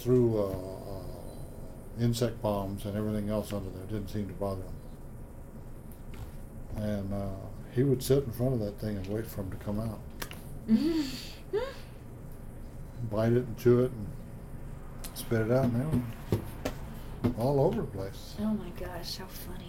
threw insect bombs and everything else under there. It didn't seem to bother him. And he would sit in front of that thing and wait for him to come out. Bite it and chew it and spit it out, and they were all over the place. Oh my gosh, how funny.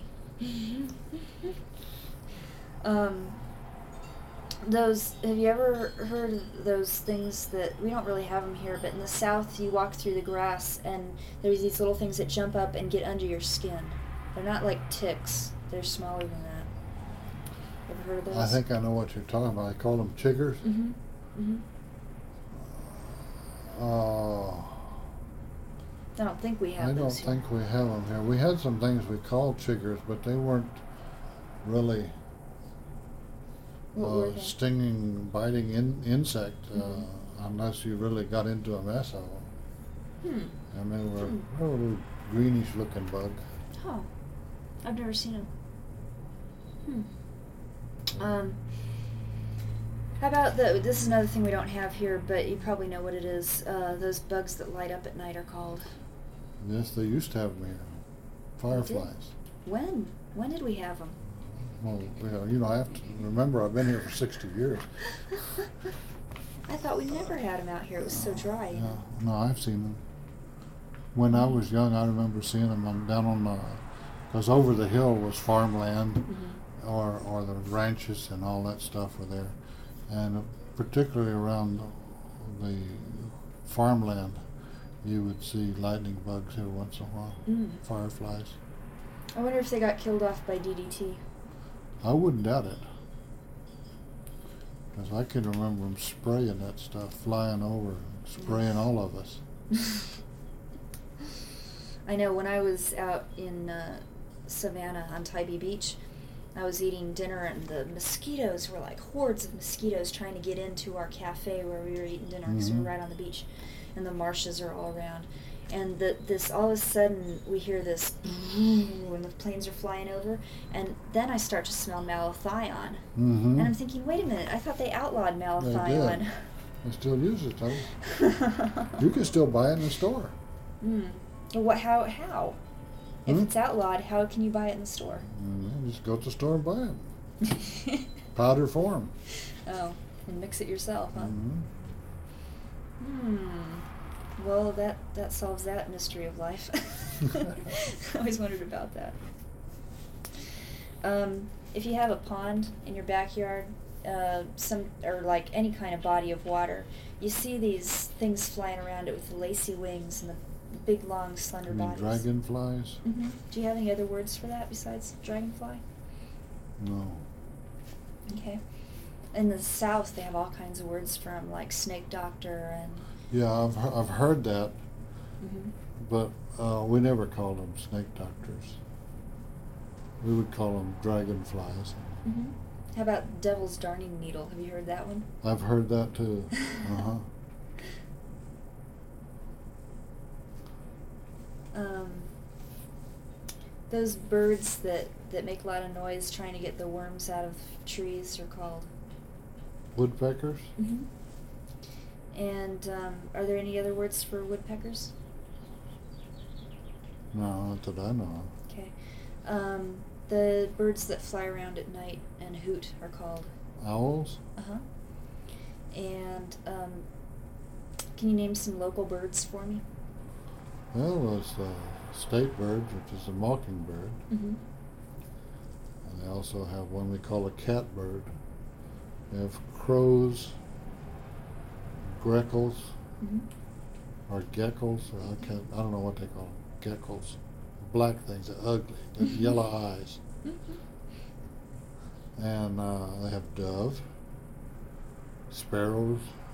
Have you ever heard of those things that, we don't really have them here, but in the South you walk through the grass and there's these little things that jump up and get under your skin. They're not like ticks, they're smaller than that. Ever heard of those? I think I know what you're talking about. I call them chiggers. Mm-hmm. Mm-hmm. I don't think we have I don't those here. think we have them here. We had some things we called chiggers, but they weren't really What were they? stinging, biting insect unless you really got into a mess of them. And they were a little greenish looking bug. Oh, I've never seen them. How about this is another thing we don't have here, but you probably know what it is. Those bugs that light up at night are called. Yes, they used to have them here. Fireflies. When? When did we have them? Well, I have to remember I've been here for 60 years. I thought we never had them out here. It was so dry. No, I've seen them. When I was young, I remember seeing them down on because over the hill was farmland, or the ranches and all that stuff were there. And particularly around the farmland, you would see lightning bugs every once in a while, fireflies. I wonder if they got killed off by DDT. I wouldn't doubt it. Because I can remember them spraying that stuff, flying over, spraying all of us. I know when I was out in Savannah on Tybee Beach, I was eating dinner and the mosquitoes were like hordes of mosquitoes trying to get into our cafe where we were eating dinner because we were right on the beach and the marshes are all around. And this all of a sudden we hear this when the planes are flying over, and then I start to smell malathion. And I'm thinking, wait a minute, I thought they outlawed malathion. They still use it though. You can still buy it in the store. What? How? If it's outlawed, how can you buy it in the store? Just go to the store and buy it. Powder form. Oh, and mix it yourself, huh? Well, that solves that mystery of life. I always wondered about that. If you have a pond in your backyard, or like any kind of body of water, you see these things flying around it with the lacy wings and the big, long, slender bodies. Dragonflies? Do you have any other words for that besides dragonfly? No. Okay. In the South, they have all kinds of words for them, like snake doctor and... Yeah, I've heard that, but we never called them snake doctors. We would call them dragonflies. How about devil's darning needle? Have you heard that one? I've heard that too. Those birds that make a lot of noise trying to get the worms out of trees are called? Woodpeckers? And are there any other words for woodpeckers? No, not that I know of. Okay. The birds that fly around at night and hoot are called? Owls? And can you name some local birds for me? Well, there's the state bird, which is a mockingbird. And they also have one we call a catbird. They have crows, greckles, or geckos. I don't know what they call them. Geckos. Black things, they're ugly. They have yellow eyes. And they have dove, sparrows,